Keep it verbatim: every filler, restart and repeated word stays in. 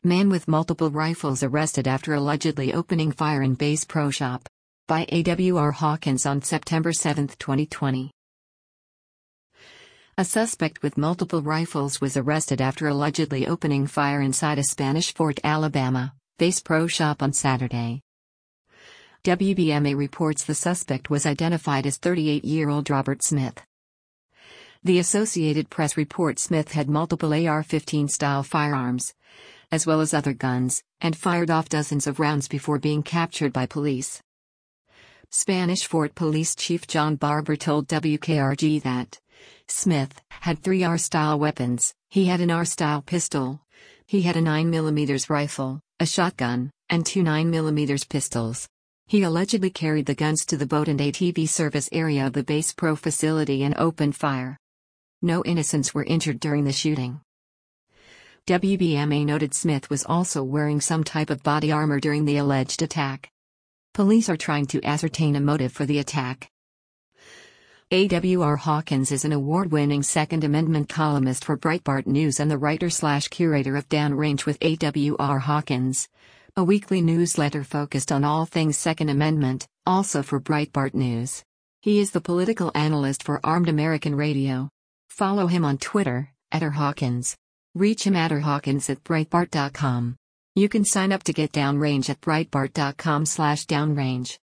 Man with multiple rifles arrested after allegedly opening fire in Bass Pro Shop. By A W R Hawkins on September seventh, twenty twenty. A suspect with multiple rifles was arrested after allegedly opening fire inside a Spanish Fort, Alabama, Bass Pro Shop on Saturday. W B M A reports the suspect was identified as thirty-eight-year-old Robert Smith. The Associated Press reports Smith had multiple A R fifteen style firearms, as well as other guns, and fired off dozens of rounds before being captured by police. Spanish Fort Police Chief John Barber told W K R G that Smith had three A R-style weapons. He had an A R-style pistol, he had a nine millimeter rifle, a shotgun, and two nine millimeter pistols. He allegedly carried the guns to the boat and A T V service area of the Bass Pro facility and opened fire. No innocents were injured during the shooting. W B M A noted Smith was also wearing some type of body armor during the alleged attack. Police are trying to ascertain a motive for the attack. A W R Hawkins is an award-winning Second Amendment columnist for Breitbart News and the writer-slash-curator of Downrange with A W R Hawkins, a weekly newsletter focused on all things Second Amendment, also for Breitbart News. He is the political analyst for Armed American Radio. Follow him on Twitter, at R Hawkins. Reach him at r hawkins at breitbart dot com. You can sign up to get Downrange at breitbart dot com slash downrange.